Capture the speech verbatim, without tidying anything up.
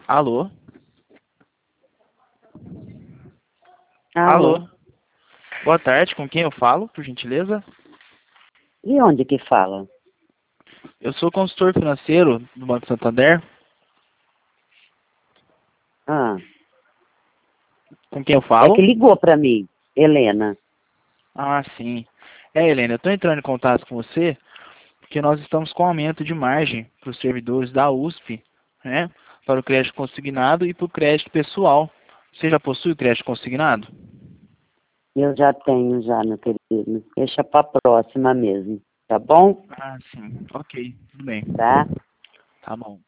Alô? Alô? Alô? Boa tarde, com quem eu falo, por gentileza? E onde que fala? Eu sou consultor financeiro do Banco Santander. Ah, Com quem eu é falo? que ligou pra mim, Helena. Ah, sim. É, Helena, eu estou entrando em contato com você porque nós estamos com aumento de margem para os servidores da U S P, né? Para o crédito consignado e para o crédito pessoal. Você já possui o crédito consignado? Eu já tenho já, meu querido. Deixa pra próxima mesmo, tá bom? Ah, sim. Ok, tudo bem. Tá? Tá bom.